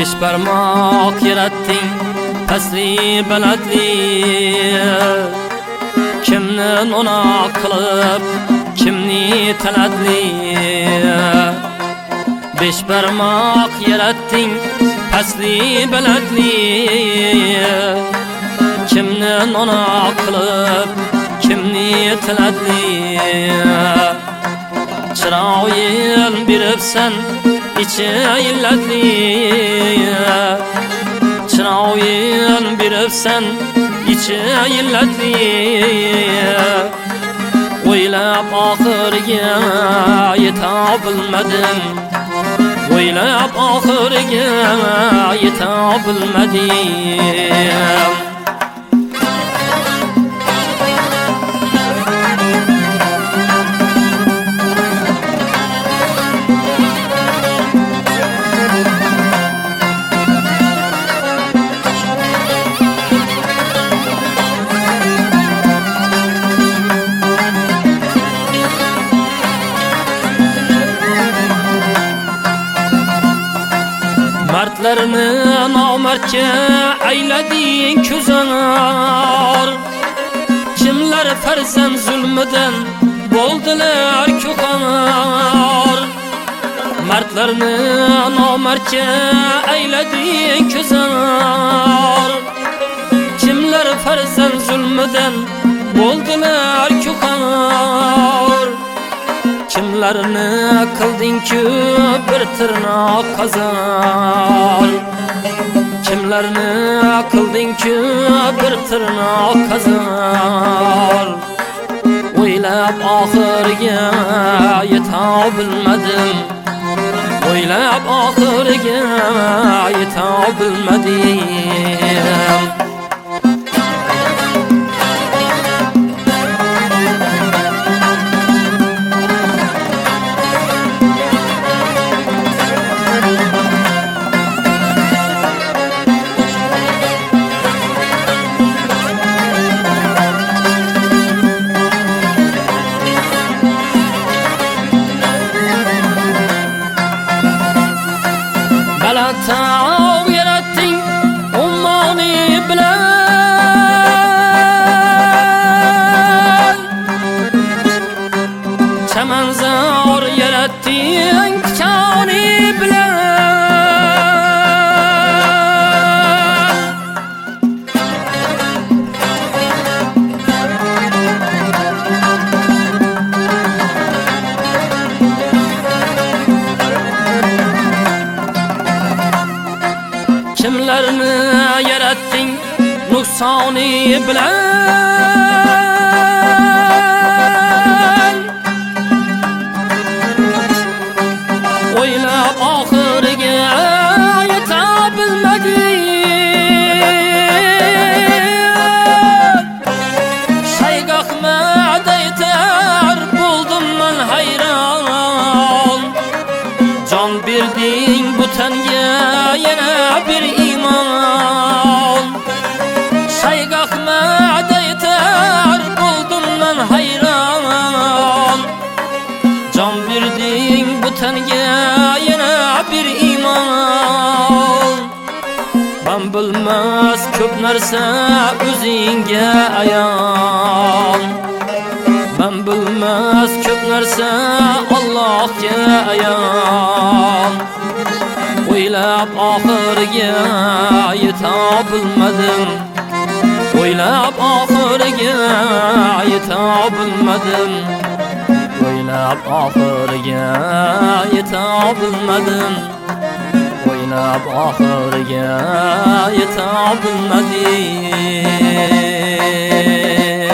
besh barmoq yaratding pasli balandli, kimni no'noq qilib kimni taladli. Besh barmoq yaratding pasli balandli, kimni no'noq qilib kimni taladli. Chiroyil beribsan ichi illatli, chiroyil beribsan ichi illatli. O'ylab oxiriga yeta bilmadim, o'ylab oxiriga yeta bilmadim. Martlarni nomardga aylading ko'zanar, kimlar farzand zulmidan bo'ldilar ko'qanar. Martlarni nomardga aylading ko'zanar, kimlar farzand zulmidan bo'ldilar ko'qanar. Kimlarni qilding-ku bir tirnoq qazar, kimlarni qilding-ku bir tirnoq qazar. O'ylab oxiriga yeta bilmadim, o'ylab oxiriga yeta bilmadim. Balatov yaratding ummoni bilan, chamanzor yaratding pichoni bilan. Kimlarni yaratding nuqsoni bilan, o'ylab oxiriga yeta bilmadim. Shayx Ahmad aytar bo'ldim men hayron, jon berding bu tanga yana bir iymon. Shayx Ahmad aytar bo'ldim men hayron, jon berding bu tanga yana bir iymon. Ben bilmas ko'p narsa o'zingga ayon, ben bilmas ko'p narsa Allohga ayon. O'ylab oxiriga yeta bilmadim, o'ylab oxiriga yeta bilmadim, o'ylab oxiriga yeta bilmadim, o'ylab oxiriga yeta bilmadim.